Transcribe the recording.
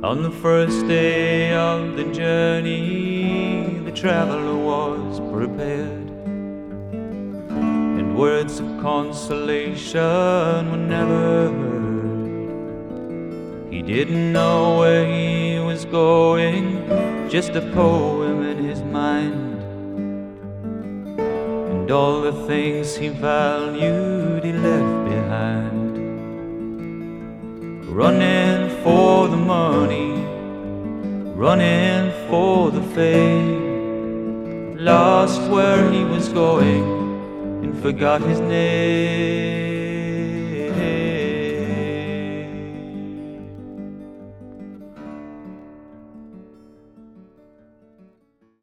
On the first day of the journey, the traveler was prepared, and words of consolation were never heard. He didn't know where he was going, just a poem in his mind, and all the things he valued he left behind. Running for the money, running for the fame, lost where he was going and forgot his name.